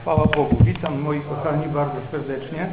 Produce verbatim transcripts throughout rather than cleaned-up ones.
Chwała Bogu. Witam moi kochani bardzo serdecznie.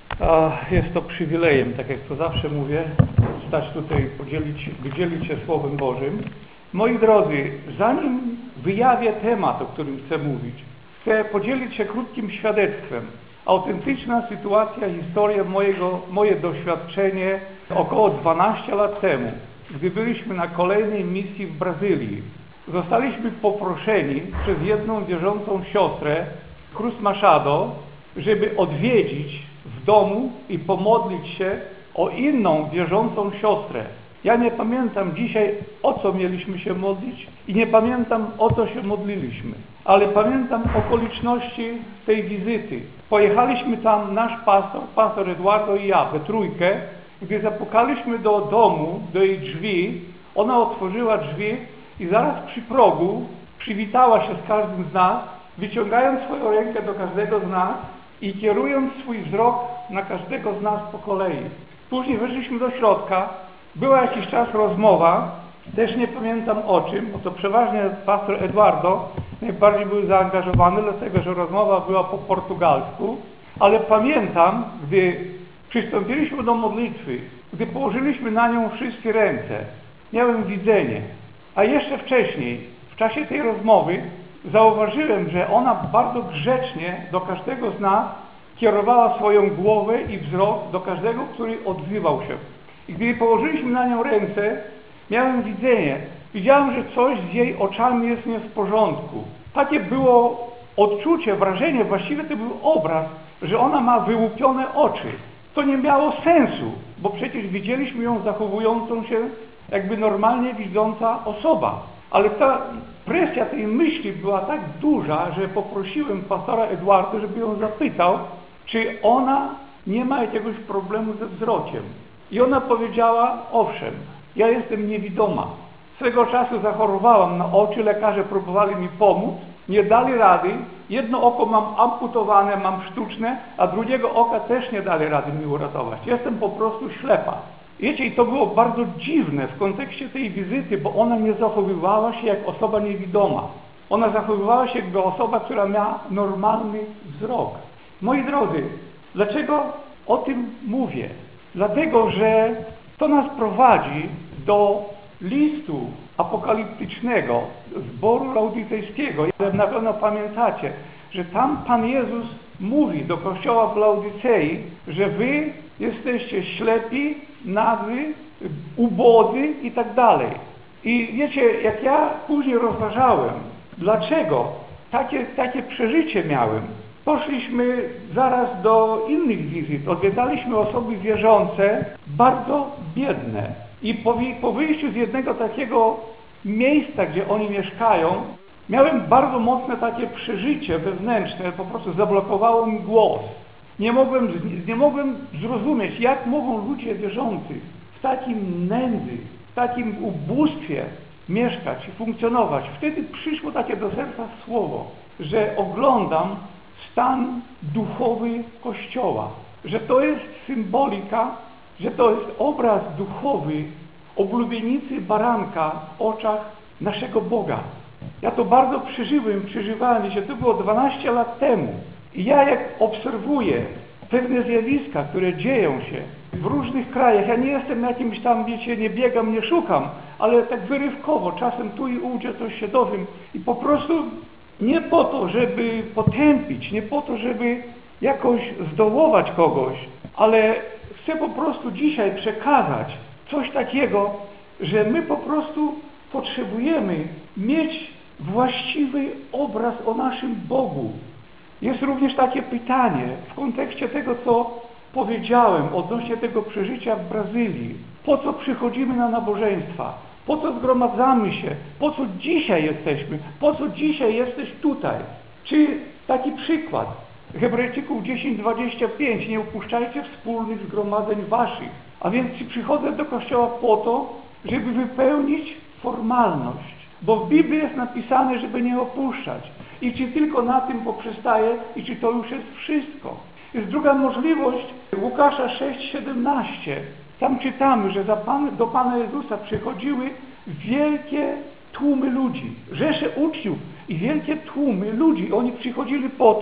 Jest to przywilejem, tak jak to zawsze mówię, stać tutaj, podzielić, wydzielić się Słowem Bożym. Moi drodzy, zanim wyjawię temat, o którym chcę mówić, chcę podzielić się krótkim świadectwem. Autentyczna sytuacja, historia mojego, moje doświadczenie około dwanaście lat temu, gdy byliśmy na kolejnej misji w Brazylii. Zostaliśmy poproszeni przez jedną wierzącą siostrę, Cruz Machado, żeby odwiedzić w domu i pomodlić się o inną wierzącą siostrę. Ja nie pamiętam dzisiaj, o co mieliśmy się modlić i nie pamiętam, o co się modliliśmy, ale pamiętam okoliczności tej wizyty. Pojechaliśmy tam, nasz pastor, pastor Eduardo i ja, we trójkę. Gdy zapukaliśmy do domu, do jej drzwi, ona otworzyła drzwi i zaraz przy progu przywitała się z każdym z nas, wyciągając swoją rękę do każdego z nas i kierując swój wzrok na każdego z nas po kolei. Później weszliśmy do środka, była jakiś czas rozmowa, też nie pamiętam o czym, bo to przeważnie pastor Eduardo najbardziej był zaangażowany, dlatego że rozmowa była po portugalsku, ale pamiętam, gdy przystąpiliśmy do modlitwy, gdy położyliśmy na nią wszystkie ręce, miałem widzenie, a jeszcze wcześniej, w czasie tej rozmowy, zauważyłem, że ona bardzo grzecznie do każdego z nas kierowała swoją głowę i wzrok do każdego, który odzywał się. I gdy położyliśmy na nią ręce, miałem widzenie. Widziałem, że coś z jej oczami jest nie w porządku. Takie było odczucie, wrażenie, właściwie to był obraz, że ona ma wyłupione oczy. To nie miało sensu, bo przecież widzieliśmy ją zachowującą się jakby normalnie widząca osoba. Ale ta presja tej myśli była tak duża, że poprosiłem pastora Eduardo, żeby ją zapytał, czy ona nie ma jakiegoś problemu ze wzrokiem. I ona powiedziała, owszem, ja jestem niewidoma. Swego czasu zachorowałam na oczy, lekarze próbowali mi pomóc, nie dali rady. Jedno oko mam amputowane, mam sztuczne, a drugiego oka też nie dali rady mi uratować. Jestem po prostu ślepa. Wiecie, i to było bardzo dziwne w kontekście tej wizyty, bo ona nie zachowywała się jak osoba niewidoma. Ona zachowywała się jak osoba, która miała normalny wzrok. Moi drodzy, dlaczego o tym mówię? Dlatego, że to nas prowadzi do listu apokaliptycznego zboru laodycejskiego. Na pewno pamiętacie, że tam Pan Jezus mówi do kościoła w Laodycei, że wy jesteście ślepi, nagli, ubodzy i tak dalej. I wiecie, jak ja później rozważałem, dlaczego takie, takie przeżycie miałem, poszliśmy zaraz do innych wizyt, odwiedzaliśmy osoby wierzące, bardzo biedne. I po, po wyjściu z jednego takiego miejsca, gdzie oni mieszkają, miałem bardzo mocne takie przeżycie wewnętrzne, po prostu zablokowało mi głos. Nie mogłem, nie mogłem zrozumieć, jak mogą ludzie wierzący w takim nędzy, w takim ubóstwie mieszkać i funkcjonować. Wtedy przyszło takie do serca słowo, że oglądam stan duchowy Kościoła, że to jest symbolika, że to jest obraz duchowy oblubienicy baranka w oczach naszego Boga. Ja to bardzo przeżyłem, przeżywałem, że to było dwanaście lat temu. I ja jak obserwuję pewne zjawiska, które dzieją się w różnych krajach, ja nie jestem jakimś tam, wiecie, nie biegam, nie szukam, ale tak wyrywkowo, czasem tu i ówdzie coś się dowiem i po prostu nie po to, żeby potępić, nie po to, żeby jakoś zdołować kogoś, ale chcę po prostu dzisiaj przekazać coś takiego, że my po prostu potrzebujemy mieć właściwy obraz o naszym Bogu. Jest również takie pytanie w kontekście tego, co powiedziałem odnośnie tego przeżycia w Brazylii. Po co przychodzimy na nabożeństwa? Po co zgromadzamy się? Po co dzisiaj jesteśmy? Po co dzisiaj jesteś tutaj? Czy taki przykład, Hebrajczyków dziesięć, dwadzieścia pięć, nie opuszczajcie wspólnych zgromadzeń waszych. A więc czy przychodzę do kościoła po to, żeby wypełnić formalność? Bo w Biblii jest napisane, żeby nie opuszczać. I czy tylko na tym poprzestaje i czy to już jest wszystko? Jest druga możliwość, Łukasza sześć, siedemnaście. Tam czytamy, że za Pan, do Pana Jezusa przychodziły wielkie tłumy ludzi, rzesze uczniów i wielkie tłumy ludzi. Oni przychodzili po to,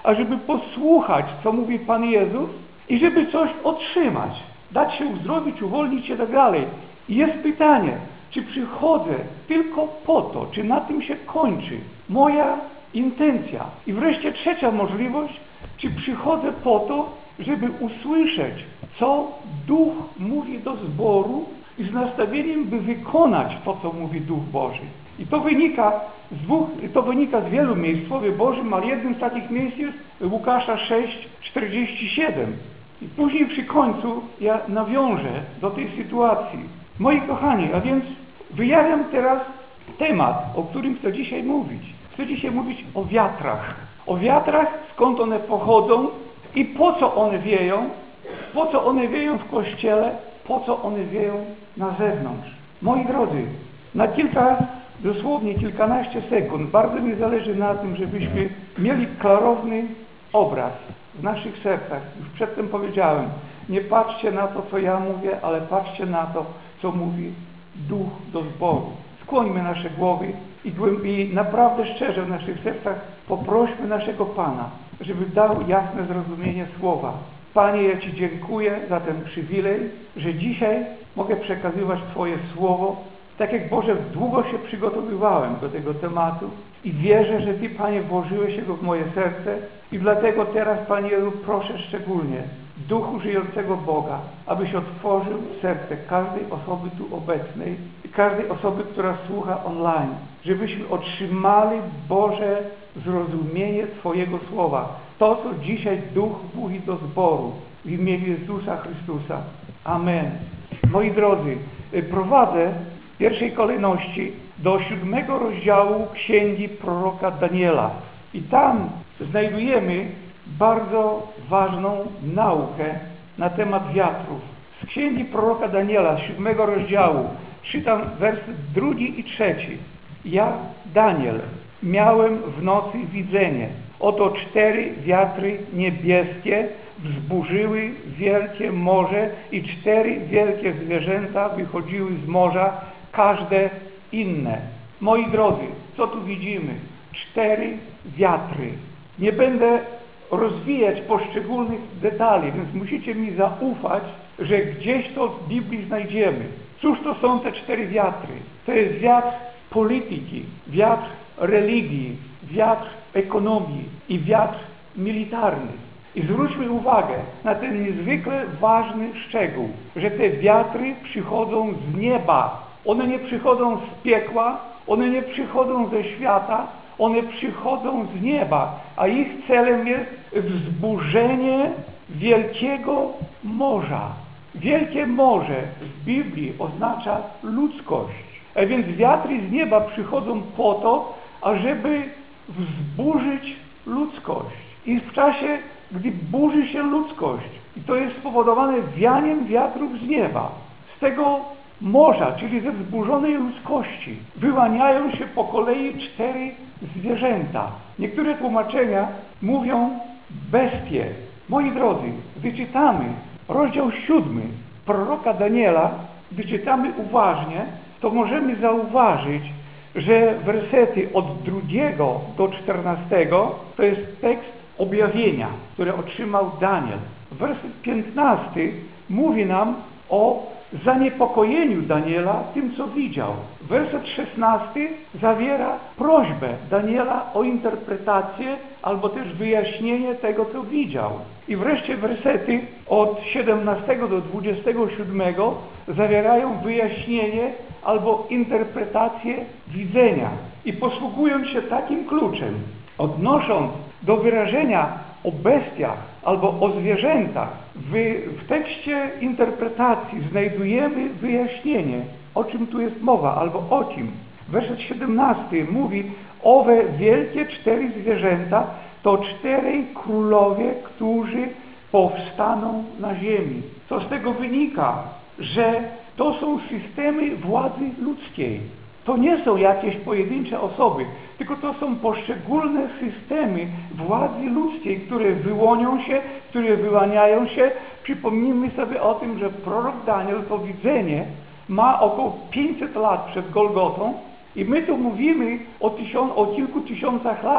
ażeby posłuchać, co mówi Pan Jezus i żeby coś otrzymać, dać się uzdrowić, uwolnić się i tak dalej. I jest pytanie, czy przychodzę tylko po to, czy na tym się kończy moja intencja. I wreszcie trzecia możliwość, czy przychodzę po to, żeby usłyszeć, co Duch mówi do zboru i z nastawieniem, by wykonać to, co mówi Duch Boży. I to wynika z dwóch, to wynika z wielu miejsc w Słowie Bożym, ale jednym z takich miejsc jest Łukasza sześć, czterdzieści siedem. I później przy końcu ja nawiążę do tej sytuacji. Moi kochani, a więc wyjawiam teraz temat, o którym chcę dzisiaj mówić. Chcę dzisiaj mówić o wiatrach. O wiatrach, skąd one pochodzą i po co one wieją, po co one wieją w Kościele, po co one wieją na zewnątrz. Moi drodzy, na kilka, dosłownie kilkanaście sekund, bardzo mi zależy na tym, żebyśmy mieli klarowny obraz w naszych sercach. Już przedtem powiedziałem, nie patrzcie na to, co ja mówię, ale patrzcie na to, co mówi Duch do zboru. Skłońmy nasze głowy i, i naprawdę szczerze w naszych sercach poprośmy naszego Pana, żeby dał jasne zrozumienie słowa. Panie, ja Ci dziękuję za ten przywilej, że dzisiaj mogę przekazywać Twoje słowo. Tak jak Boże, długo się przygotowywałem do tego tematu i wierzę, że Ty, Panie, włożyłeś go w moje serce i dlatego teraz, Panie Jezu, proszę szczególnie Duchu żyjącego Boga, abyś otworzył serce każdej osoby tu obecnej i każdej osoby, która słucha online, żebyśmy otrzymali, Boże, zrozumienie Twojego słowa. To, co dzisiaj Duch mówi do zboru w imieniu Jezusa Chrystusa. Amen. Moi drodzy, prowadzę w pierwszej kolejności do siódmego rozdziału Księgi proroka Daniela. I tam znajdujemy bardzo ważną naukę na temat wiatrów. Z Księgi proroka Daniela, z siódmego rozdziału, czytam werset drugi i trzeci. Ja, Daniel, miałem w nocy widzenie. Oto cztery wiatry niebieskie wzburzyły wielkie morze i cztery wielkie zwierzęta wychodziły z morza, każde inne. Moi drodzy, co tu widzimy? Cztery wiatry. Nie będę rozwijać poszczególnych detali, więc musicie mi zaufać, że gdzieś to w Biblii znajdziemy. Cóż to są te cztery wiatry? To jest wiatr polityki, wiatr religii, wiatr ekonomii i wiatr militarny. I zwróćmy uwagę na ten niezwykle ważny szczegół, że te wiatry przychodzą z nieba. One nie przychodzą z piekła, one nie przychodzą ze świata, one przychodzą z nieba, a ich celem jest wzburzenie wielkiego morza. Wielkie morze w Biblii oznacza ludzkość. A więc wiatry z nieba przychodzą po to, ażeby wzburzyć ludzkość. I w czasie, gdy burzy się ludzkość, i to jest spowodowane wianiem wiatrów z nieba, z tego morza, czyli ze wzburzonej ludzkości, wyłaniają się po kolei cztery zwierzęta. Niektóre tłumaczenia mówią bestie. Moi drodzy, gdy czytamy rozdział siódmy proroka Daniela, gdy czytamy uważnie, to możemy zauważyć, że wersety od drugiego do czternastego to jest tekst objawienia, które otrzymał Daniel. Werset piętnasty mówi nam o zaniepokojeniu Daniela tym, co widział. Werset szesnasty zawiera prośbę Daniela o interpretację albo też wyjaśnienie tego, co widział. I wreszcie wersety od siedemnastego do dwudziestego siódmego zawierają wyjaśnienie albo interpretację widzenia. I posługując się takim kluczem, odnosząc do wyrażenia o bestiach albo o zwierzętach, w, w tekście interpretacji znajdujemy wyjaśnienie, o czym tu jest mowa, albo o kim. Werset siedemnasty mówi: owe wielkie cztery zwierzęta to czterej królowie, którzy powstaną na ziemi. Co z tego wynika? Że to są systemy władzy ludzkiej. To nie są jakieś pojedyncze osoby, tylko to są poszczególne systemy władzy ludzkiej, które wyłonią się, które wyłaniają się. Przypomnijmy sobie o tym, że prorok Daniel to widzenie ma około pięćset lat przed Golgotą i my tu mówimy o, tysiąc, o kilku tysiącach lat.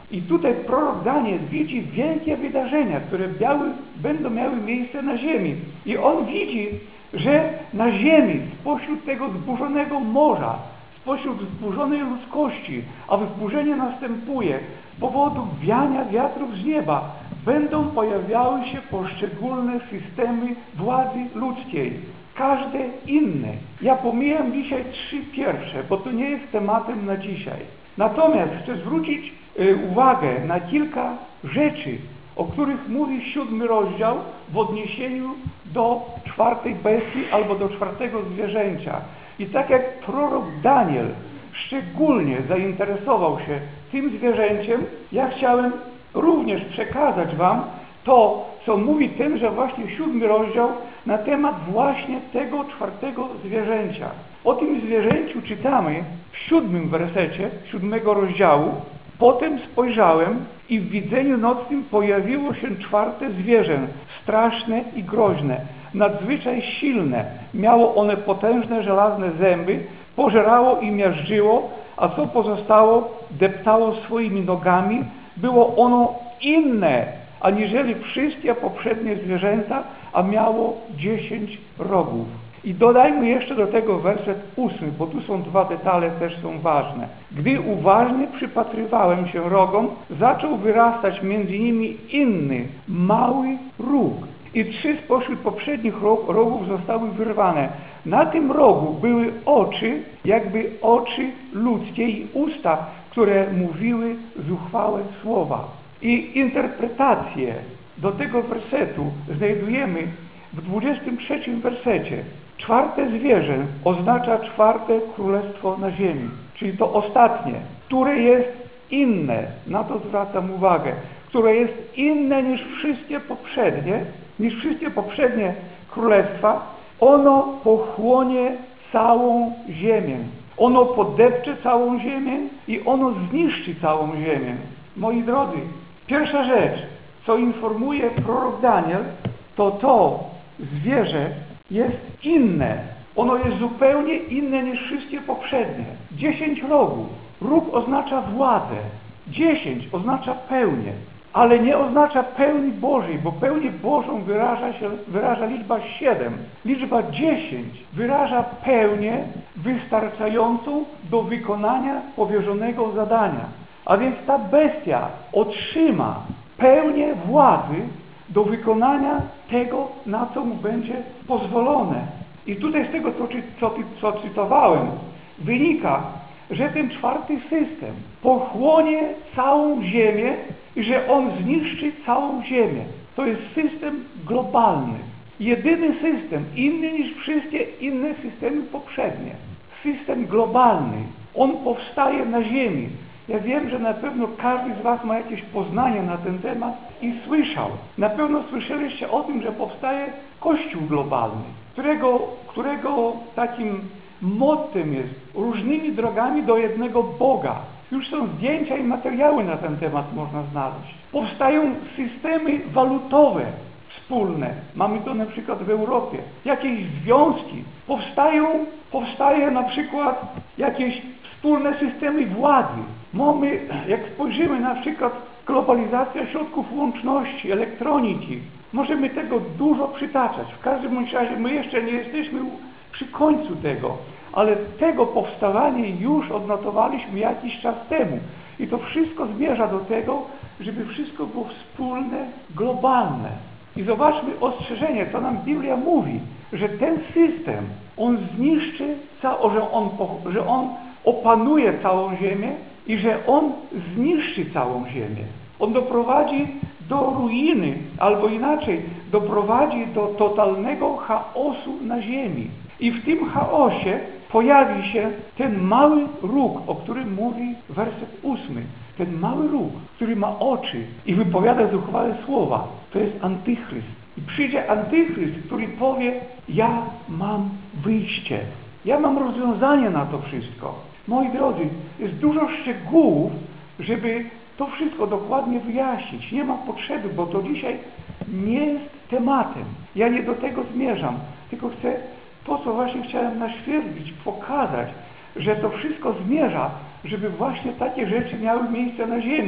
I tutaj prorok Daniel widzi wielkie wydarzenia, które miały, będą miały miejsce na ziemi. I on widzi, że na ziemi, spośród tego zburzonego morza, spośród zburzonej ludzkości, a wyburzenie następuje z powodu wiania wiatrów z nieba, będą pojawiały się poszczególne systemy władzy ludzkiej, każde inne. Ja pomijam dzisiaj trzy pierwsze, bo to nie jest tematem na dzisiaj. Natomiast chcę zwrócić y, uwagę na kilka rzeczy, o których mówi siódmy rozdział w odniesieniu do czwartej bestii albo do czwartego zwierzęcia. I tak jak prorok Daniel szczególnie zainteresował się tym zwierzęciem, ja chciałem również przekazać wam to, co mówi tenże właśnie siódmy rozdział na temat właśnie tego czwartego zwierzęcia. O tym zwierzęciu czytamy w siódmym wersecie siódmego rozdziału. Potem spojrzałem i w widzeniu nocnym pojawiło się czwarte zwierzę, straszne i groźne, nadzwyczaj silne. Miało one potężne żelazne zęby, pożerało i miażdżyło, a co pozostało, deptało swoimi nogami. Było ono inne, aniżeli wszystkie poprzednie zwierzęta, a miało dziesięć rogów. I dodajmy jeszcze do tego werset ósmy, bo tu są dwa detale, też są ważne. Gdy uważnie przypatrywałem się rogom, zaczął wyrastać między nimi inny, mały róg. I trzy spośród poprzednich rogów zostały wyrwane. Na tym rogu były oczy, jakby oczy ludzkie i usta, które mówiły zuchwałe słowa. I interpretację do tego wersetu znajdujemy w dwudziestym trzecim wersecie. Czwarte zwierzę oznacza czwarte królestwo na ziemi, czyli to ostatnie, które jest inne, na to zwracam uwagę, które jest inne niż wszystkie poprzednie, niż wszystkie poprzednie królestwa. Ono pochłonie całą ziemię. Ono podepcze całą ziemię i ono zniszczy całą ziemię. Moi drodzy, pierwsza rzecz, co informuje prorok Daniel, to to zwierzę jest inne. Ono jest zupełnie inne niż wszystkie poprzednie. Dziesięć rogów. Róg oznacza władzę. Dziesięć oznacza pełnię. Ale nie oznacza pełni Bożej, bo pełnię Bożą wyraża się, wyraża liczba siedem. Liczba dziesięć wyraża pełnię wystarczającą do wykonania powierzonego zadania. A więc ta bestia otrzyma pełnię władzy do wykonania tego, na co mu będzie pozwolone. I tutaj z tego, co, co, co cytowałem, wynika, że ten czwarty system pochłonie całą ziemię i że on zniszczy całą ziemię. To jest system globalny. Jedyny system, inny niż wszystkie inne systemy poprzednie. System globalny. On powstaje na ziemi. Ja wiem, że na pewno każdy z was ma jakieś poznanie na ten temat i słyszał. Na pewno słyszeliście o tym, że powstaje Kościół globalny, którego, którego takim mottem jest różnymi drogami do jednego Boga. Już są zdjęcia i materiały na ten temat można znaleźć. Powstają systemy walutowe wspólne. Mamy to na przykład w Europie. Jakieś związki. Powstają, powstaje na przykład jakieś wspólne systemy władzy. Mamy, jak spojrzymy na przykład globalizacja środków łączności, elektroniki, możemy tego dużo przytaczać. W każdym razie my jeszcze nie jesteśmy przy końcu tego, ale tego powstawanie już odnotowaliśmy jakiś czas temu. I to wszystko zmierza do tego, żeby wszystko było wspólne, globalne. I zobaczmy ostrzeżenie, co nam Biblia mówi, że ten system, on zniszczy, że on, że on opanuje całą ziemię i że on zniszczy całą ziemię. On doprowadzi do ruiny, albo inaczej, doprowadzi do totalnego chaosu na ziemi. I w tym chaosie pojawi się ten mały róg, o którym mówi werset ósmy. Ten mały róg, który ma oczy i wypowiada zuchwałe słowa. To jest antychryst. I przyjdzie antychryst, który powie: ja mam wyjście. Ja mam rozwiązanie na to wszystko. Moi drodzy, jest dużo szczegółów, żeby to wszystko dokładnie wyjaśnić. Nie ma potrzeby, bo to dzisiaj nie jest tematem. Ja nie do tego zmierzam, tylko chcę to, co właśnie chciałem naświetlić, pokazać, że to wszystko zmierza, żeby właśnie takie rzeczy miały miejsce na ziemi.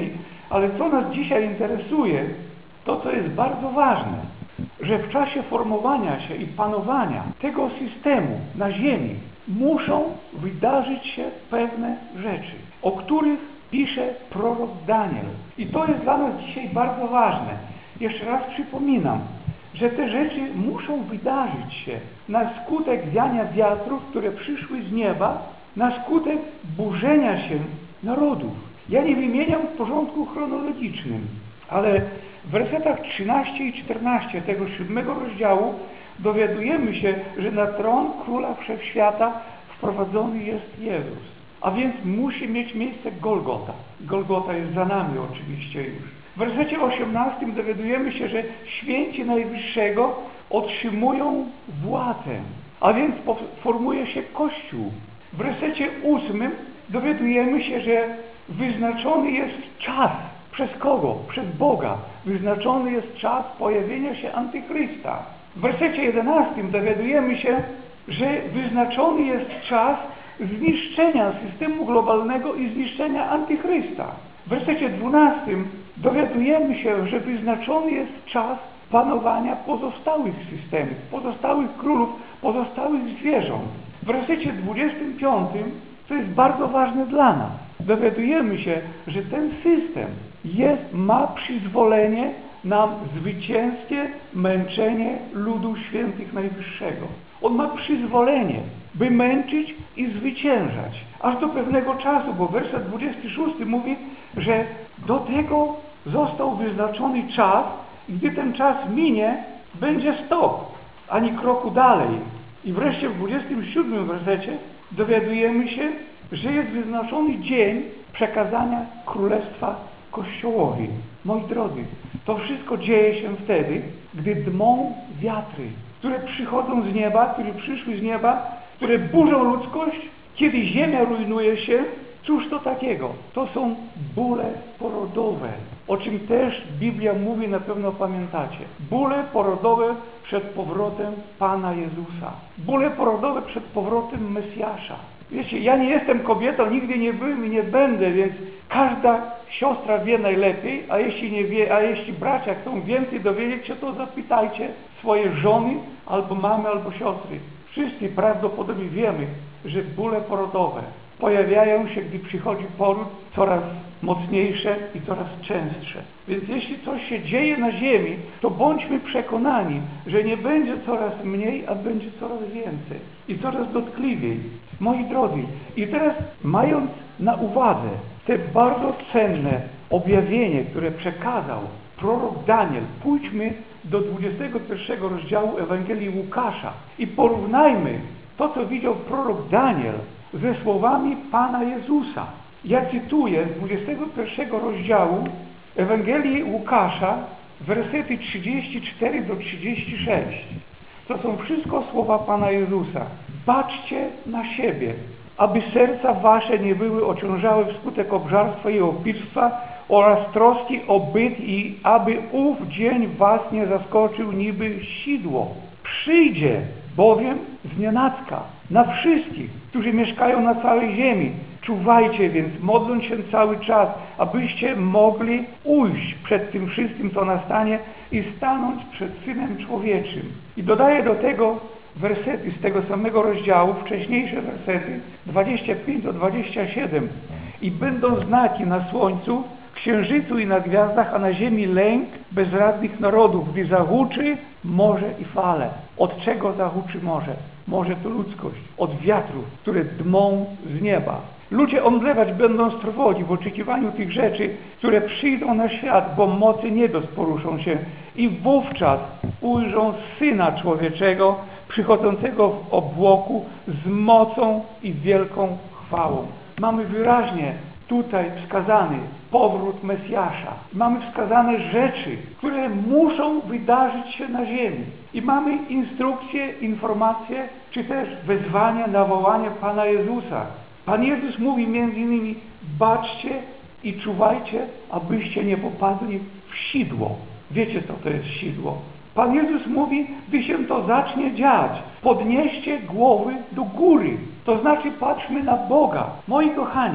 Ale co nas dzisiaj interesuje, to co jest bardzo ważne, że w czasie formowania się i panowania tego systemu na ziemi muszą wydarzyć się pewne rzeczy, o których pisze prorok Daniel. I to jest dla nas dzisiaj bardzo ważne. Jeszcze raz przypominam, że te rzeczy muszą wydarzyć się na skutek wiania wiatrów, które przyszły z nieba, na skutek burzenia się narodów. Ja nie wymieniam w porządku chronologicznym, ale w wersetach trzynaście i czternaście tego siódmego rozdziału dowiadujemy się, że na tron Króla Wszechświata wprowadzony jest Jezus. A więc musi mieć miejsce Golgota. Golgota jest za nami oczywiście już. W wersecie osiemnastym dowiadujemy się, że święci Najwyższego otrzymują władzę, a więc formuje się Kościół. W wersecie ósmym dowiadujemy się, że wyznaczony jest czas. Przez kogo? Przez Boga. Wyznaczony jest czas pojawienia się Antychrysta. W wersecie jedenastym dowiadujemy się, że wyznaczony jest czas zniszczenia systemu globalnego i zniszczenia Antychrysta. W wersecie dwunastym dowiadujemy się, że wyznaczony jest czas panowania pozostałych systemów, pozostałych królów, pozostałych zwierząt. W wersecie dwudziestym piątym, co jest bardzo ważne dla nas, dowiadujemy się, że ten system jest, ma przyzwolenie na zwycięskie męczenie ludu świętych Najwyższego. On ma przyzwolenie, by męczyć i zwyciężać, aż do pewnego czasu, bo werset dwudziesty szósty mówi, że do tego został wyznaczony czas i gdy ten czas minie, będzie stop, ani kroku dalej. I wreszcie w dwudziestym siódmym wersecie dowiadujemy się, że jest wyznaczony dzień przekazania Królestwa Kościołowi. Moi drodzy, to wszystko dzieje się wtedy, gdy dmą wiatry, które przychodzą z nieba, które przyszły z nieba, które burzą ludzkość, kiedy ziemia rujnuje się. Cóż to takiego? To są bóle porodowe, o czym też Biblia mówi, na pewno pamiętacie. Bóle porodowe przed powrotem Pana Jezusa. Bóle porodowe przed powrotem Mesjasza. Wiecie, ja nie jestem kobietą, nigdy nie byłem i nie będę, więc każda siostra wie najlepiej, a jeśli nie wie, a jeśli bracia chcą więcej dowiedzieć się, to zapytajcie swoje żony, albo mamy, albo siostry. Wszyscy prawdopodobnie wiemy, że bóle porodowe pojawiają się, gdy przychodzi poród, coraz mocniejsze i coraz częstsze. Więc jeśli coś się dzieje na ziemi, to bądźmy przekonani, że nie będzie coraz mniej, a będzie coraz więcej i coraz dotkliwiej. Moi drodzy, i teraz mając na uwadze te bardzo cenne objawienie, które przekazał prorok Daniel, pójdźmy do dwudziestego pierwszego rozdziału Ewangelii Łukasza i porównajmy to, co widział prorok Daniel, ze słowami Pana Jezusa. Ja cytuję z dwudziestego pierwszego rozdziału Ewangelii Łukasza, wersety trzydzieści cztery do trzydziestu sześciu. To są wszystko słowa Pana Jezusa. Baczcie na siebie, aby serca wasze nie były ociążałe wskutek obżarstwa i opilstwa oraz troski o byt i aby ów dzień was nie zaskoczył niby sidło. Przyjdzie bowiem znienacka na wszystkich, którzy mieszkają na całej ziemi. Czuwajcie więc, modląc się cały czas, abyście mogli ujść przed tym wszystkim, co nastanie i stanąć przed Synem Człowieczym. I dodaję do tego wersety z tego samego rozdziału, wcześniejsze wersety, dwadzieścia pięć do dwudziestu siedmiu. I będą znaki na słońcu, księżycu i na gwiazdach, a na ziemi lęk bezradnych narodów, gdy zahuczy morze i fale. Od czego zahuczy morze? Morze to ludzkość. Od wiatrów, które dmą z nieba. Ludzie omdlewać będą z trwogi w oczekiwaniu tych rzeczy, które przyjdą na świat, bo mocy niebios poruszą się i wówczas ujrzą Syna Człowieczego przychodzącego w obłoku z mocą i wielką chwałą. Mamy wyraźnie tutaj wskazany powrót Mesjasza. Mamy wskazane rzeczy, które muszą wydarzyć się na ziemi. I mamy instrukcje, informacje, czy też wezwanie, nawołanie Pana Jezusa. Pan Jezus mówi między innymi: baczcie i czuwajcie, abyście nie popadli w sidło. Wiecie, co to jest sidło? Pan Jezus mówi, gdy się to zacznie dziać, podnieście głowy do góry. To znaczy patrzmy na Boga. Moi kochani,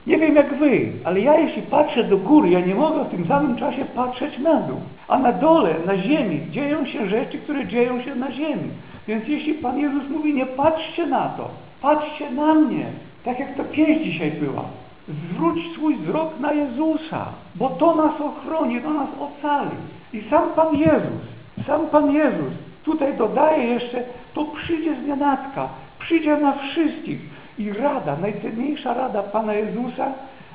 Nie wiem jak wy, ale ja jeśli patrzę do góry, ja nie mogę w tym samym czasie patrzeć na dół. A na dole, na ziemi, dzieją się rzeczy, które dzieją się na ziemi. Więc jeśli Pan Jezus mówi, nie patrzcie na to, patrzcie na mnie, tak jak ta pieśń dzisiaj była. Zwróć swój wzrok na Jezusa, bo to nas ochroni, to nas ocali. I sam Pan Jezus, sam Pan Jezus tutaj dodaje jeszcze, to przyjdzie z nienacka, przyjdzie na wszystkich. I rada, najcenniejsza rada Pana Jezusa,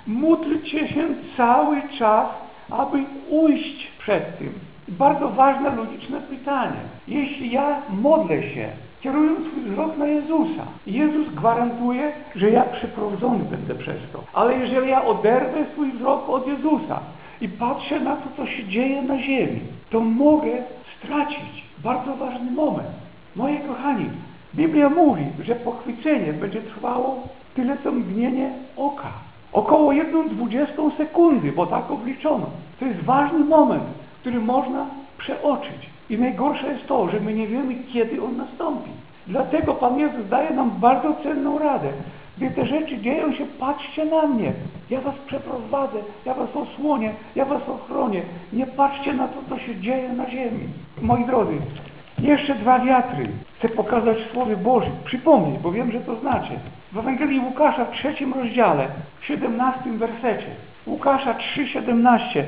módlcie się cały czas, aby ujść przed tym. Bardzo ważne, logiczne pytanie. Jeśli ja modlę się, kierując swój wzrok na Jezusa, Jezus gwarantuje, że ja przeprowadzony będę przez to. Ale jeżeli ja oderwę swój wzrok od Jezusa i patrzę na to, co się dzieje na ziemi, to mogę stracić bardzo ważny moment. Moi kochani, Biblia mówi, że pochwycenie będzie trwało tyle co mgnienie oka. Około jedną dwudziestą sekundy, bo tak obliczono. To jest ważny moment, który można przeoczyć. I najgorsze jest to, że my nie wiemy, kiedy on nastąpi. Dlatego Pan Jezus daje nam bardzo cenną radę. Gdy te rzeczy dzieją się, patrzcie na mnie. Ja was przeprowadzę, ja was osłonię, ja was ochronię. Nie patrzcie na to, co się dzieje na ziemi. Moi drodzy, jeszcze dwa wiatry chcę pokazać w Słowie Bożym, przypomnieć, bo wiem, że to znacie. W Ewangelii Łukasza w trzecim rozdziale, w siedemnastym wersecie. Łukasza trzy siedemnaście.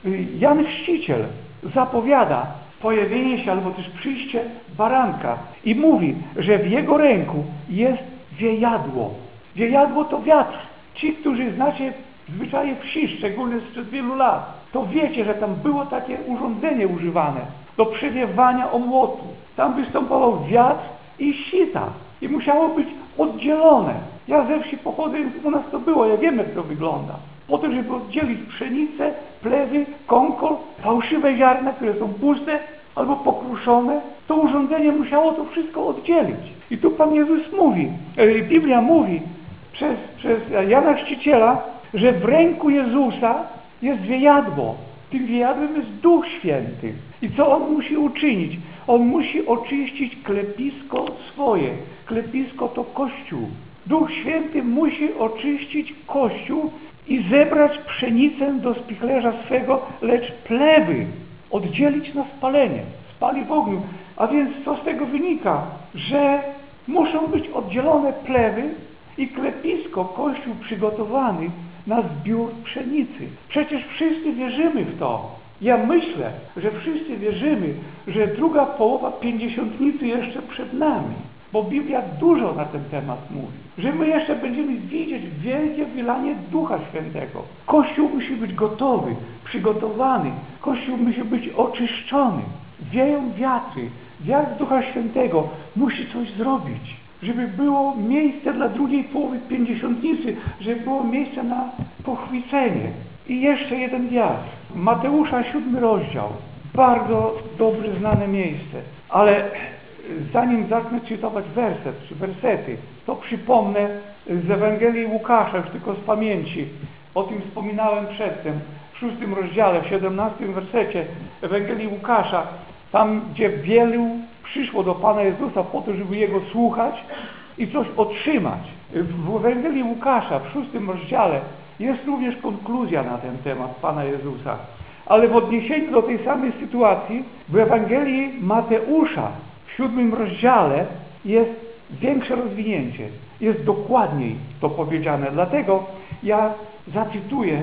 Jan Chrzciciel zapowiada pojawienie się albo też przyjście baranka i mówi, że w jego ręku jest wiejadło. Wiejadło to wiatr. Ci, którzy znacie zwyczaje wsi, szczególnie sprzed wielu lat, to wiecie, że tam było takie urządzenie używane do przewiewania omłotu. Tam występował wiatr i sita i musiało być oddzielone. Ja ze wsi pochodzę, więc u nas to było, ja wiem, jak to wygląda. Po to, żeby oddzielić pszenicę, plewy, konkol, fałszywe ziarna, które są puste albo pokruszone, to urządzenie musiało to wszystko oddzielić. I tu Pan Jezus mówi, Biblia mówi przez, przez Jana Chrzciciela, że w ręku Jezusa jest wiejadło. Tym wiejadłem jest Duch Święty. I co On musi uczynić? On musi oczyścić klepisko swoje. Klepisko to Kościół. Duch Święty musi oczyścić Kościół i zebrać pszenicę do spichlerza swego, lecz plewy oddzielić na spalenie. Spali w ogniu. A więc co z tego wynika? Że muszą być oddzielone plewy i klepisko, Kościół przygotowany na zbiór pszenicy. Przecież wszyscy wierzymy w to. Ja myślę, że wszyscy wierzymy, że druga połowa pięćdziesiątnicy jeszcze przed nami. Bo Biblia dużo na ten temat mówi. Że my jeszcze będziemy widzieć wielkie wylanie Ducha Świętego. Kościół musi być gotowy, przygotowany. Kościół musi być oczyszczony. Wieją wiatry. Wiatr Ducha Świętego musi coś zrobić. Żeby było miejsce dla drugiej połowy pięćdziesiątnicy, żeby było miejsce na pochwycenie. I jeszcze jeden wiatr. Mateusza siódmy rozdział. Bardzo dobre, znane miejsce. Ale zanim zacznę cytować werset czy wersety, to przypomnę z Ewangelii Łukasza, już tylko z pamięci. O tym wspominałem przedtem. W szóstym rozdziale, w siedemnastym wersecie Ewangelii Łukasza, tam gdzie wielu przyszło do Pana Jezusa po to, żeby Jego słuchać i coś otrzymać. W Ewangelii Łukasza, w szóstym rozdziale, jest również konkluzja na ten temat Pana Jezusa. Ale w odniesieniu do tej samej sytuacji, w Ewangelii Mateusza, w siódmym rozdziale, jest większe rozwinięcie. Jest dokładniej to powiedziane. Dlatego ja zacytuję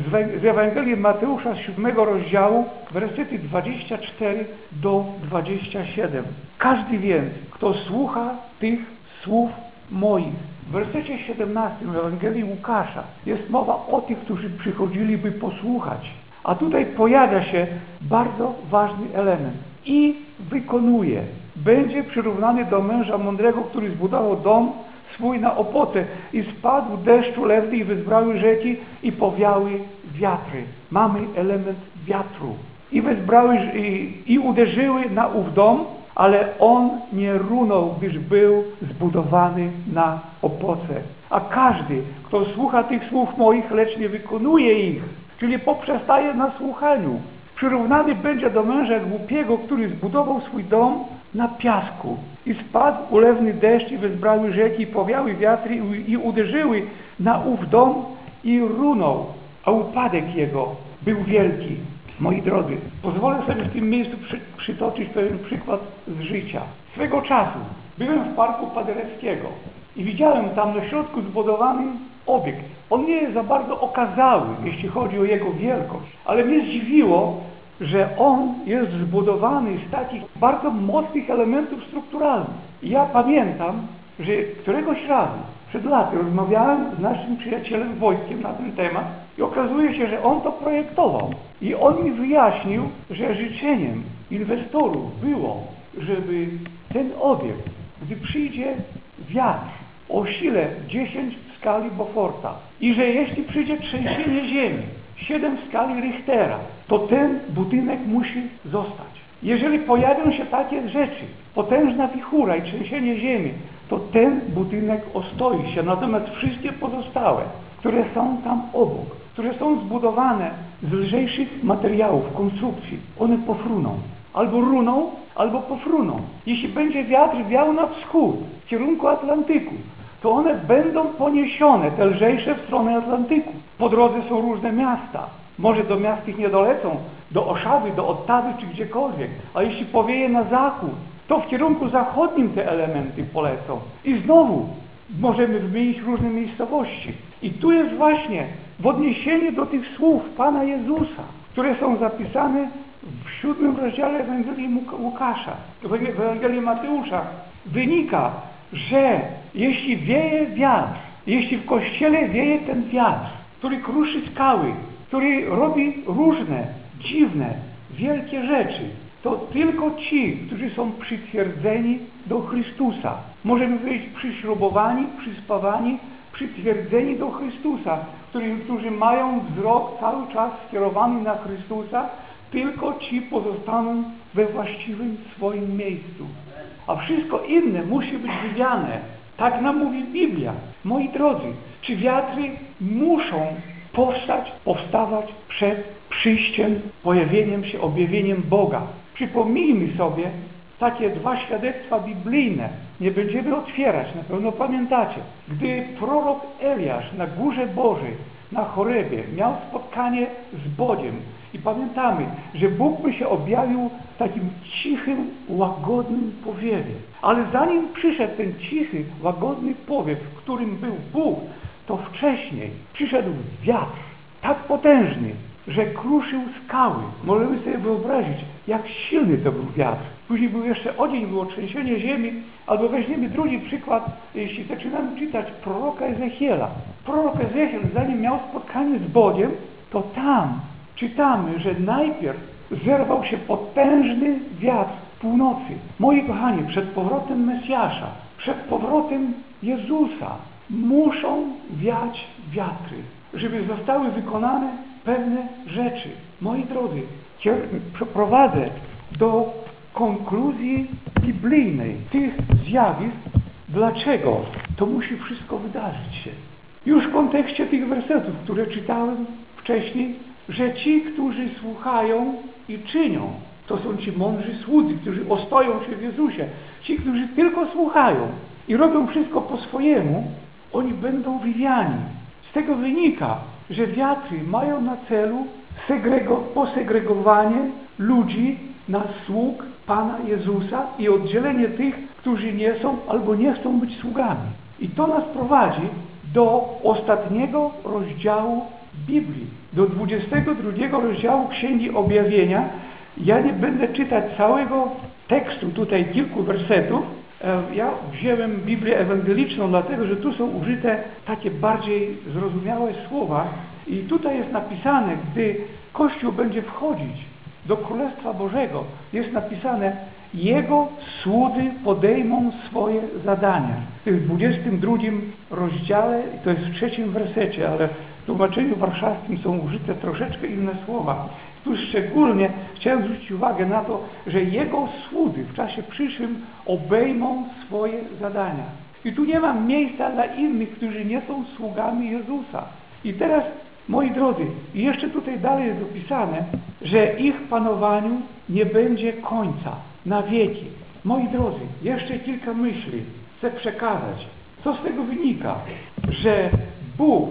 z Ewangelii Mateusza z siódmego rozdziału, wersety dwadzieścia cztery do dwudziestego siódmego. Każdy więc, kto słucha tych słów moich. W wersecie siedemnastym w Ewangelii Łukasza jest mowa o tych, którzy przychodziliby posłuchać. A tutaj pojawia się bardzo ważny element. I wykonuje. Będzie przyrównany do męża mądrego, który zbudował dom swój na opoce i spadł deszcz ulewny i wezbrały rzeki i powiały wiatry. Mamy element wiatru. I wezbrały i, i uderzyły na ów dom, ale on nie runął, gdyż był zbudowany na opoce. A każdy, kto słucha tych słów moich, lecz nie wykonuje ich, czyli poprzestaje na słuchaniu, przyrównany będzie do męża głupiego, który zbudował swój dom na piasku. I spadł ulewny deszcz i wezbrały rzeki, i powiały wiatry i uderzyły na ów dom i runął, a upadek jego był wielki. Moi drodzy, pozwolę sobie w tym miejscu przy, przytoczyć pewien przykład z życia. Swego czasu byłem w parku Paderewskiego i widziałem tam na środku zbudowany obiekt. On nie jest za bardzo okazały, jeśli chodzi o jego wielkość, ale mnie zdziwiło, że on jest zbudowany z takich bardzo mocnych elementów strukturalnych. I ja pamiętam, że któregoś razu przed laty rozmawiałem z naszym przyjacielem Wojtkiem na ten temat i okazuje się, że on to projektował. I on mi wyjaśnił, że życzeniem inwestorów było, żeby ten obiekt, gdy przyjdzie wiatr o sile dziesięć w skali Beauforta i że jeśli przyjdzie trzęsienie ziemi siedem w skali Richtera, to ten budynek musi zostać. Jeżeli pojawią się takie rzeczy, potężna wichura i trzęsienie ziemi, to ten budynek ostoi się, natomiast wszystkie pozostałe, które są tam obok, które są zbudowane z lżejszych materiałów, konstrukcji, one pofruną. Albo runą, albo pofruną. Jeśli będzie wiatr wiał na wschód, w kierunku Atlantyku, to one będą poniesione, te lżejsze, w stronę Atlantyku. Po drodze są różne miasta. Może do miast tych nie dolecą, do Oszawy, do Ottawy czy gdziekolwiek. A jeśli powieje na zachód, to w kierunku zachodnim te elementy polecą. I znowu możemy wymienić różne miejscowości. I tu jest właśnie w odniesieniu do tych słów Pana Jezusa, które są zapisane w siódmym rozdziale Ewangelii Łukasza, w Ewangelii Mateusza, wynika, że jeśli wieje wiatr, jeśli w Kościele wieje ten wiatr, który kruszy skały, który robi różne, dziwne, wielkie rzeczy, to tylko ci, którzy są przytwierdzeni do Chrystusa. Możemy powiedzieć przyśrubowani, przyspawani, przytwierdzeni do Chrystusa, którzy, którzy mają wzrok cały czas skierowany na Chrystusa, tylko ci pozostaną we właściwym swoim miejscu. A wszystko inne musi być wywiane. Tak nam mówi Biblia. Moi drodzy, czy wiatry muszą powstać, powstawać przed przyjściem, pojawieniem się, objawieniem Boga? Przypomnijmy sobie takie dwa świadectwa biblijne. Nie będziemy otwierać, na pewno pamiętacie. Gdy prorok Eliasz na Górze Bożej, na Chorebie, miał spotkanie z Bogiem i pamiętamy, że Bóg by się objawił w takim cichym, łagodnym powiewie. Ale zanim przyszedł ten cichy, łagodny powiew, w którym był Bóg, to wcześniej przyszedł wiatr, tak potężny, że kruszył skały. Możemy sobie wyobrazić, jak silny to był wiatr. Później był jeszcze odzień, było trzęsienie ziemi, albo weźmiemy drugi przykład, jeśli zaczynamy czytać proroka Ezechiela. Prorok Ezechiel, zanim miał spotkanie z Bogiem, to tam czytamy, że najpierw zerwał się potężny wiatr z północy. Moi kochani, przed powrotem Mesjasza, przed powrotem Jezusa muszą wiać wiatry, żeby zostały wykonane pewne rzeczy. Moi drodzy, przeprowadzę do konkluzji biblijnej tych zjawisk, dlaczego to musi wszystko wydarzyć się. Już w kontekście tych wersetów, które czytałem wcześniej, że ci, którzy słuchają i czynią, to są ci mądrzy słudzy, którzy ostoją się w Jezusie. Ci, którzy tylko słuchają i robią wszystko po swojemu, oni będą wywiani. Z tego wynika, że wiatry mają na celu segrego, posegregowanie ludzi na sług Pana Jezusa i oddzielenie tych, którzy nie są albo nie chcą być sługami. I to nas prowadzi do ostatniego rozdziału Biblii, do dwudziestego drugiego rozdziału Księgi Objawienia. Ja nie będę czytać całego tekstu, tutaj kilku wersetów. Ja wziąłem Biblię ewangeliczną, dlatego że tu są użyte takie bardziej zrozumiałe słowa. I tutaj jest napisane, gdy Kościół będzie wchodzić do Królestwa Bożego, jest napisane: Jego słudzy podejmą swoje zadania. To jest w dwudziestym drugim rozdziale, to jest w trzecim wersecie, ale w tłumaczeniu warszawskim są użyte troszeczkę inne słowa. Tu szczególnie chciałem zwrócić uwagę na to, że Jego słudzy w czasie przyszłym obejmą swoje zadania. I tu nie ma miejsca dla innych, którzy nie są sługami Jezusa. I teraz, moi drodzy, jeszcze tutaj dalej jest opisane, że ich panowaniu nie będzie końca, na wieki. Moi drodzy, jeszcze kilka myśli chcę przekazać. Co z tego wynika? Że Bóg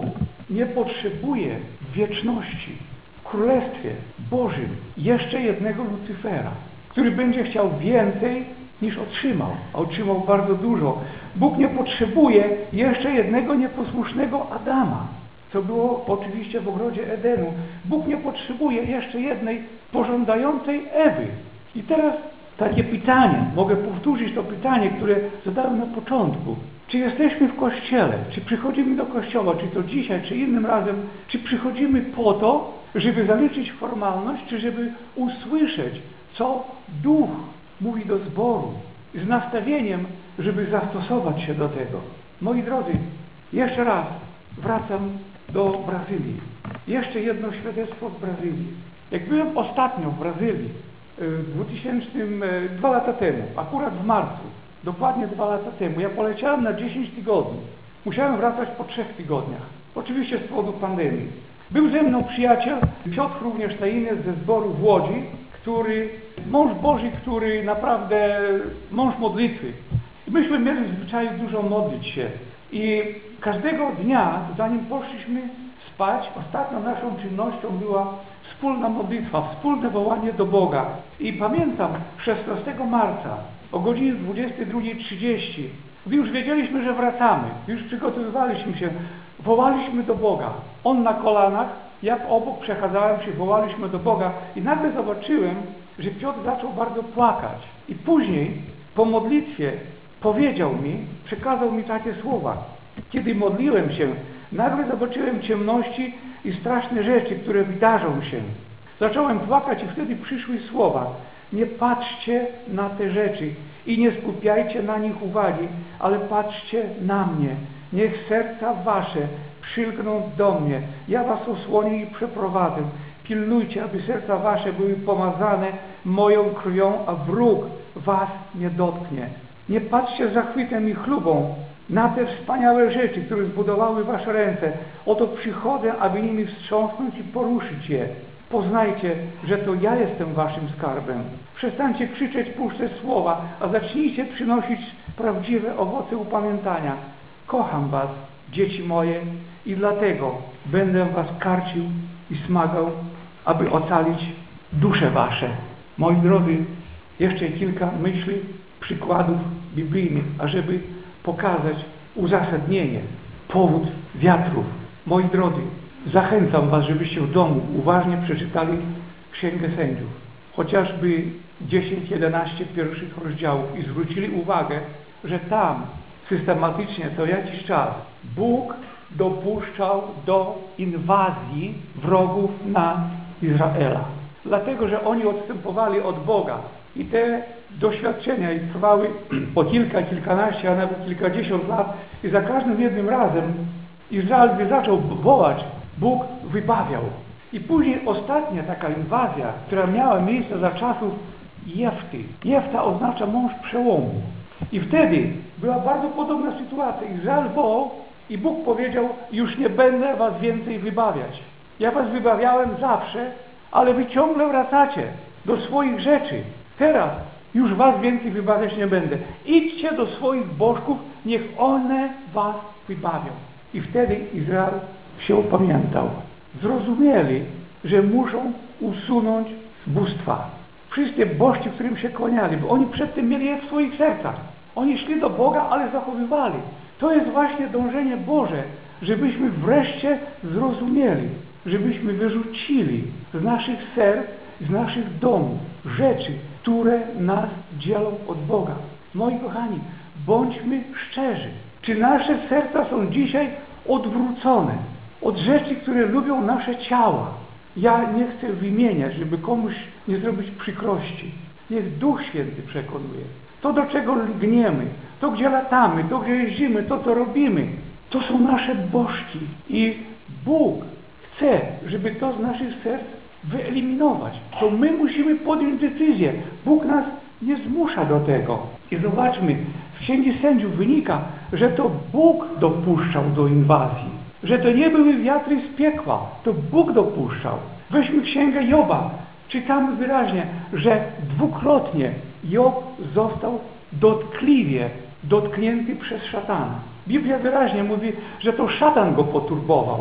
nie potrzebuje w wieczności, w Królestwie Bożym jeszcze jednego Lucyfera, który będzie chciał więcej niż otrzymał, a otrzymał bardzo dużo. Bóg nie potrzebuje jeszcze jednego nieposłusznego Adama, co było oczywiście w ogrodzie Edenu. Bóg nie potrzebuje jeszcze jednej pożądającej Ewy. I teraz takie pytanie, mogę powtórzyć to pytanie, które zadałem na początku. Czy jesteśmy w Kościele? Czy przychodzimy do Kościoła? Czy to dzisiaj, czy innym razem? Czy przychodzimy po to, żeby zaliczyć formalność, czy żeby usłyszeć, co Duch mówi do zboru, z nastawieniem, żeby zastosować się do tego? Moi drodzy, jeszcze raz wracam do Brazylii. Jeszcze jedno świadectwo z Brazylii. Jak byłem ostatnio w Brazylii, dwutysięcznym, dwa lata temu, akurat w marcu, dokładnie dwa lata temu, ja poleciałem na dziesięć tygodni. Musiałem wracać po trzech tygodniach. Oczywiście z powodu pandemii. Był ze mną przyjaciel, Piotr również na imię, ze zboru w Łodzi, który, mąż Boży, który naprawdę, mąż modlitwy. I myśmy mieli w zwyczaju dużo modlić się. I każdego dnia, zanim poszliśmy spać, ostatnią naszą czynnością była wspólna modlitwa, wspólne wołanie do Boga. I pamiętam, szesnastego marca o godzinie dwudziestej drugiej trzydzieści, gdy już wiedzieliśmy, że wracamy, już przygotowywaliśmy się, wołaliśmy do Boga. On na kolanach, ja obok przechadzałem się, wołaliśmy do Boga i nagle zobaczyłem, że Piotr zaczął bardzo płakać. I później, po modlitwie, powiedział mi, przekazał mi takie słowa. Kiedy modliłem się, nagle zobaczyłem ciemności i straszne rzeczy, które wydarzą się. Zacząłem płakać i wtedy przyszły słowa. Nie patrzcie na te rzeczy i nie skupiajcie na nich uwagi, ale patrzcie na mnie. Niech serca wasze przylgną do mnie. Ja was osłonię i przeprowadzę. Pilnujcie, aby serca wasze były pomazane moją krwią, a wróg was nie dotknie. Nie patrzcie z zachwytem i chlubą na te wspaniałe rzeczy, które zbudowały wasze ręce. Oto przychodzę, aby nimi wstrząsnąć i poruszyć je. Poznajcie, że to ja jestem waszym skarbem. Przestańcie krzyczeć puste słowa, a zacznijcie przynosić prawdziwe owoce upamiętania. Kocham was, dzieci moje, i dlatego będę was karcił i smagał, aby ocalić dusze wasze. Moi drodzy, jeszcze kilka myśli, przykładów biblijnych, ażeby pokazać uzasadnienie, powód wiatrów. Moi drodzy, zachęcam was, żebyście w domu uważnie przeczytali Księgę Sędziów, chociażby dziesięć jedenaście pierwszych rozdziałów i zwrócili uwagę, że tam systematycznie co jakiś czas Bóg dopuszczał do inwazji wrogów na Izraela. Dlatego, że oni odstępowali od Boga i te doświadczenia ich trwały po kilka, kilkanaście, a nawet kilkadziesiąt lat i za każdym jednym razem Izrael, gdy zaczął wołać, Bóg wybawiał. I później ostatnia taka inwazja, która miała miejsce za czasów Jefty. Jefta oznacza mąż przełomu. I wtedy była bardzo podobna sytuacja. Izrael wołał i Bóg powiedział, już nie będę was więcej wybawiać. Ja was wybawiałem zawsze, ale wy ciągle wracacie do swoich rzeczy. Teraz już was więcej wybawiać nie będę. Idźcie do swoich bożków, niech one was wybawią. I wtedy Izrael się opamiętał. Zrozumieli, że muszą usunąć bóstwa. Wszystkie bożki, którym się kłaniali, bo oni przedtem mieli je w swoich sercach. Oni szli do Boga, ale zachowywali. To jest właśnie dążenie Boże, żebyśmy wreszcie zrozumieli, żebyśmy wyrzucili z naszych serc, z naszych domów rzeczy, które nas dzielą od Boga. Moi kochani, bądźmy szczerzy. Czy nasze serca są dzisiaj odwrócone od rzeczy, które lubią nasze ciała? Ja nie chcę wymieniać, żeby komuś nie zrobić przykrości. Niech Duch Święty przekonuje. To, do czego lgniemy, to, gdzie latamy, to, gdzie jeździmy, to, co robimy, to są nasze bożki. I Bóg chce, żeby to z naszych serc wyeliminować. To my musimy podjąć decyzję. Bóg nas nie zmusza do tego. I zobaczmy, z Księgi Sędziów wynika, że to Bóg dopuszczał do inwazji. Że to nie były wiatry z piekła, to Bóg dopuszczał. Weźmy Księgę Joba. Czytamy wyraźnie, że dwukrotnie Job został dotkliwie dotknięty przez szatana. Biblia wyraźnie mówi, że to szatan go poturbował.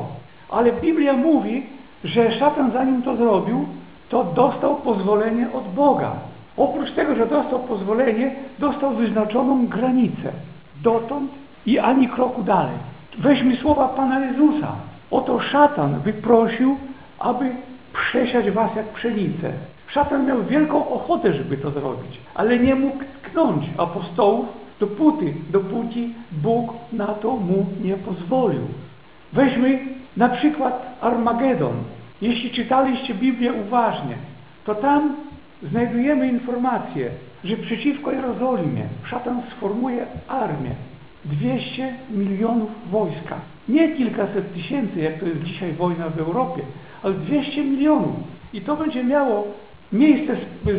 Ale Biblia mówi, że szatan zanim to zrobił, to dostał pozwolenie od Boga. Oprócz tego, że dostał pozwolenie, dostał wyznaczoną granicę. Dotąd i ani kroku dalej. Weźmy słowa Pana Jezusa. Oto szatan wyprosił, aby przesiać was jak pszenicę. Szatan miał wielką ochotę, żeby to zrobić, ale nie mógł tknąć apostołów, dopóty, dopóki Bóg na to mu nie pozwolił. Weźmy na przykład Armagedon. Jeśli czytaliście Biblię uważnie, to tam znajdujemy informację, że przeciwko Jerozolimie szatan sformuje armię. dwieście milionów wojska. Nie kilkaset tysięcy, jak to jest dzisiaj wojna w Europie, ale dwieście milionów. I to będzie miało miejsce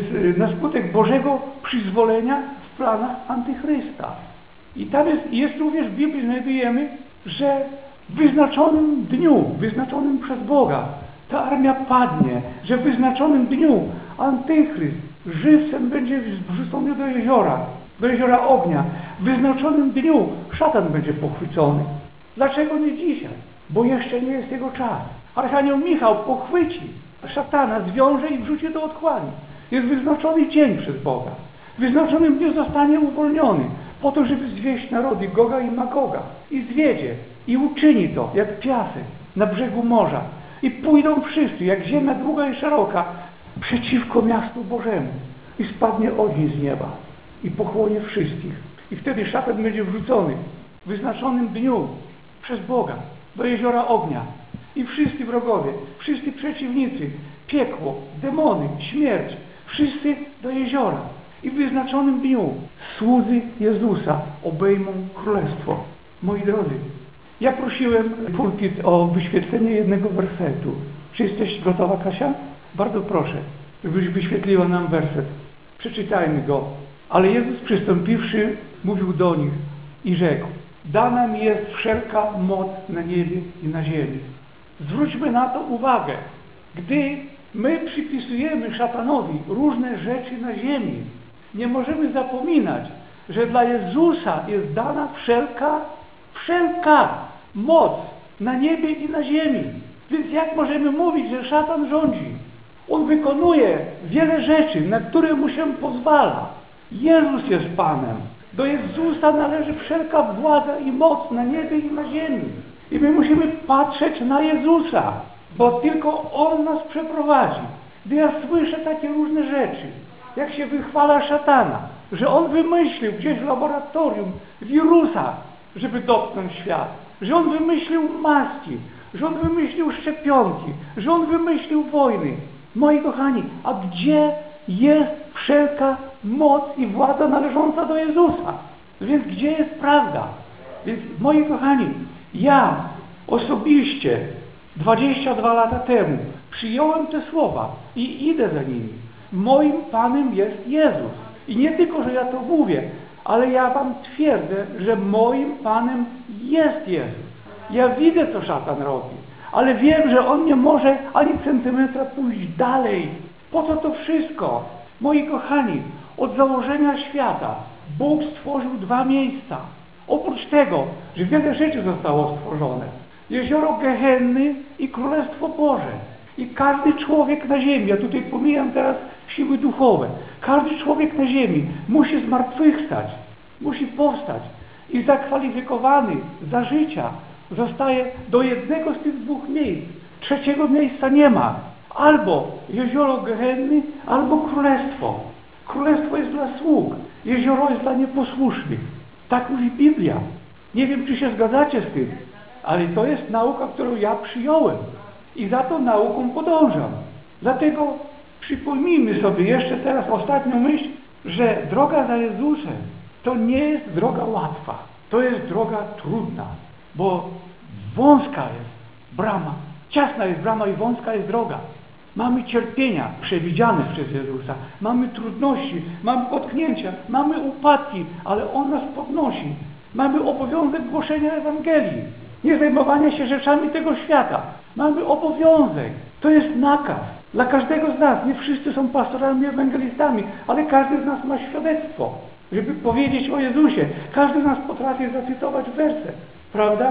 na skutek Bożego przyzwolenia w planach Antychrysta. I tam jest, jest również w Biblii znajdujemy, że w wyznaczonym dniu, wyznaczonym przez Boga, ta armia padnie, że w wyznaczonym dniu Antychryst żywcem będzie wrzucony do jeziora, do jeziora ognia. W wyznaczonym dniu szatan będzie pochwycony. Dlaczego nie dzisiaj? Bo jeszcze nie jest jego czas. Archanioł Michał pochwyci szatana, zwiąże i wrzuci do otchłani. Jest wyznaczony dzień przez Boga. W wyznaczonym dniu zostanie uwolniony po to, żeby zwieść narody Goga i Magoga. I zwiedzie. I uczyni to, jak piasek na brzegu morza. I pójdą wszyscy, jak ziemia długa i szeroka, przeciwko miastu Bożemu. I spadnie ogień z nieba. I pochłonie wszystkich. I wtedy szatan będzie wrzucony w wyznaczonym dniu przez Boga do jeziora ognia. I wszyscy wrogowie, wszyscy przeciwnicy, piekło, demony, śmierć, wszyscy do jeziora. I w wyznaczonym dniu słudzy Jezusa obejmą królestwo. Moi drodzy, ja prosiłem pulpit o wyświetlenie jednego wersetu. Czy jesteś gotowa, Kasia? Bardzo proszę, żebyś wyświetliła nam werset. Przeczytajmy go. Ale Jezus przystąpiwszy, mówił do nich i rzekł: dana mi jest wszelka moc na niebie i na ziemi. Zwróćmy na to uwagę. Gdy my przypisujemy szatanowi różne rzeczy na ziemi, nie możemy zapominać, że dla Jezusa jest dana wszelka, wszelka moc na niebie i na ziemi. Więc jak możemy mówić, że szatan rządzi? On wykonuje wiele rzeczy, na które mu się pozwala. Jezus jest Panem. Do Jezusa należy wszelka władza i moc na niebie i na ziemi. I my musimy patrzeć na Jezusa, bo tylko On nas przeprowadzi. Gdy ja słyszę takie różne rzeczy, jak się wychwala szatana, że on wymyślił gdzieś w laboratorium wirusa, żeby dotknąć świat, że on wymyślił maski, że on wymyślił szczepionki, że on wymyślił wojny. Moi kochani, a gdzie jest wszelka moc i władza należąca do Jezusa? Więc gdzie jest prawda? Więc moi kochani, ja osobiście dwadzieścia dwa lata temu przyjąłem te słowa i idę za nimi. Moim Panem jest Jezus. I nie tylko, że ja to mówię, ale ja wam twierdzę, że moim Panem jest Jezus. Ja widzę, co szatan robi, ale wiem, że on nie może ani centymetra pójść dalej. Po co to wszystko? Moi kochani, od założenia świata Bóg stworzył dwa miejsca. Oprócz tego, że wiele rzeczy zostało stworzone. Jezioro Gehenny i Królestwo Boże. I każdy człowiek na ziemi, ja tutaj pomijam teraz siły duchowe, każdy człowiek na ziemi musi zmartwychwstać, musi powstać i zakwalifikowany za życia zostaje do jednego z tych dwóch miejsc. Trzeciego miejsca nie ma. Albo jezioro Gehenny, albo królestwo. Królestwo jest dla sług, jezioro jest dla nieposłusznych. Tak mówi Biblia. Nie wiem, czy się zgadzacie z tym, ale to jest nauka, którą ja przyjąłem i za tą nauką podążam. Dlatego przypomnijmy sobie jeszcze teraz ostatnią myśl, że droga za Jezusem to nie jest droga łatwa. To jest droga trudna, bo wąska jest brama, ciasna jest brama i wąska jest droga. Mamy cierpienia przewidziane przez Jezusa, mamy trudności, mamy potknięcia, mamy upadki, ale On nas podnosi. Mamy obowiązek głoszenia Ewangelii, nie zajmowania się rzeczami tego świata. Mamy obowiązek, to jest nakaz dla każdego z nas. Nie wszyscy są pastorami, ewangelistami, ale każdy z nas ma świadectwo, żeby powiedzieć o Jezusie. Każdy z nas potrafi zacytować werset, prawda?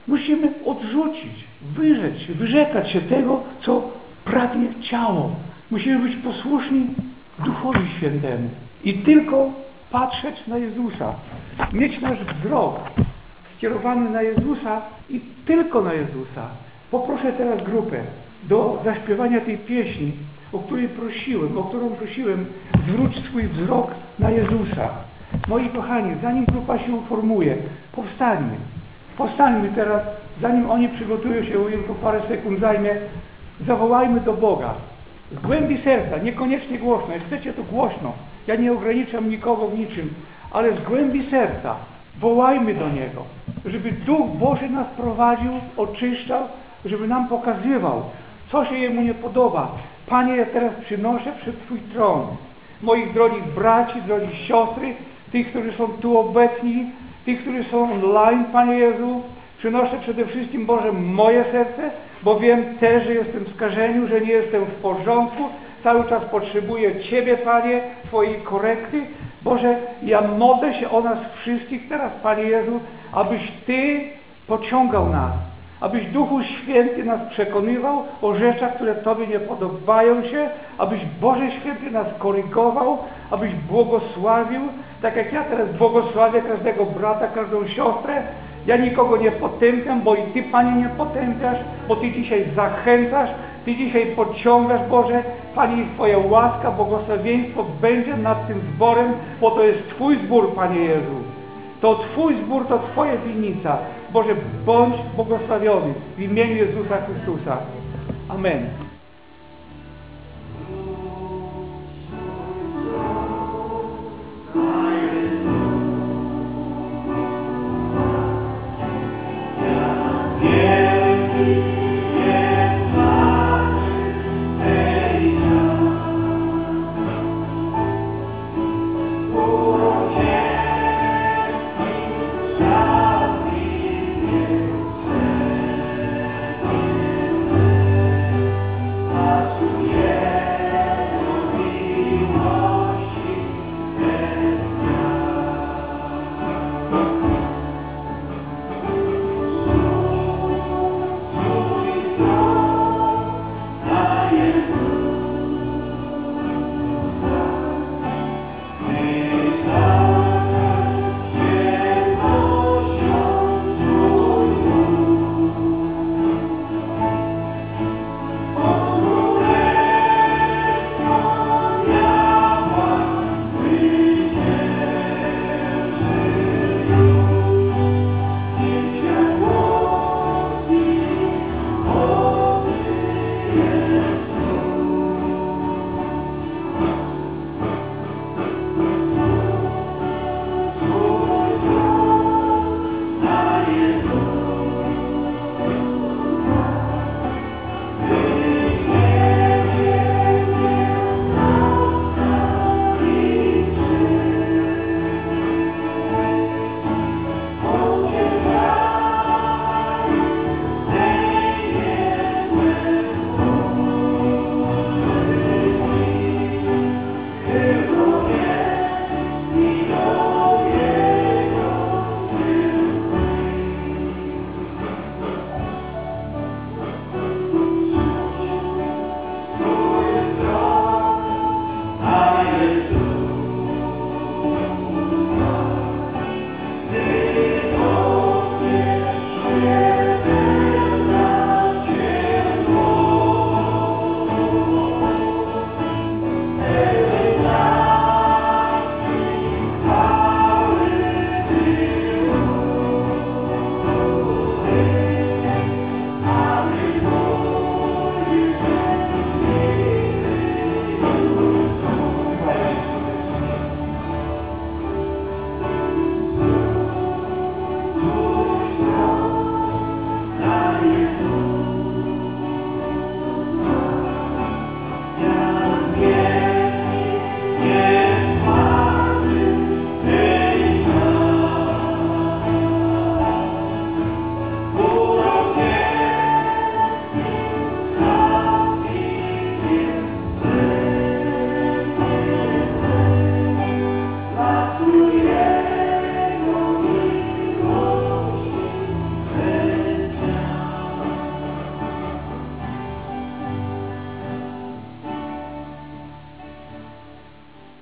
Musimy odrzucić, wyrzec się, wyrzekać się tego, co pragnie ciało. Musimy być posłuszni Duchowi Świętemu i tylko patrzeć na Jezusa. Mieć nasz wzrok skierowany na Jezusa i tylko na Jezusa. Poproszę teraz grupę do zaśpiewania tej pieśni, o której prosiłem, o którą prosiłem, zwróć swój wzrok na Jezusa. Moi kochani, zanim grupa się uformuje, powstańmy. Powstańmy teraz, zanim oni przygotują się, tylko parę sekund zajmie, zawołajmy do Boga. Z głębi serca, niekoniecznie głośno, jak chcecie to głośno, ja nie ograniczam nikogo w niczym, ale z głębi serca wołajmy do Niego, żeby Duch Boży nas prowadził, oczyszczał, żeby nam pokazywał, co się Jemu nie podoba. Panie, ja teraz przynoszę przed Twój tron moich drogich braci, drogie siostry, tych, którzy są tu obecni, tych, którzy są online, Panie Jezu. Przynoszę przede wszystkim, Boże, moje serce, bo wiem też, że jestem w skażeniu, że nie jestem w porządku. Cały czas potrzebuję Ciebie, Panie, Twojej korekty. Boże, ja modlę się o nas wszystkich teraz, Panie Jezu, abyś Ty pociągał nas, abyś Duchu Święty nas przekonywał o rzeczach, które Tobie nie podobają się, abyś Boże Święty nas korygował, abyś błogosławił, tak jak ja teraz błogosławię każdego brata, każdą siostrę. Ja nikogo nie potępiam, bo i Ty, Panie, nie potępiasz, bo Ty dzisiaj zachęcasz, Ty dzisiaj pociągasz, Boże. Panie, i Twoja łaska, błogosławieństwo będzie nad tym zborem, bo to jest Twój zbór, Panie Jezu. To Twój zbór, to Twoja winnica. Boże, bądź błogosławiony w imieniu Jezusa Chrystusa. Amen.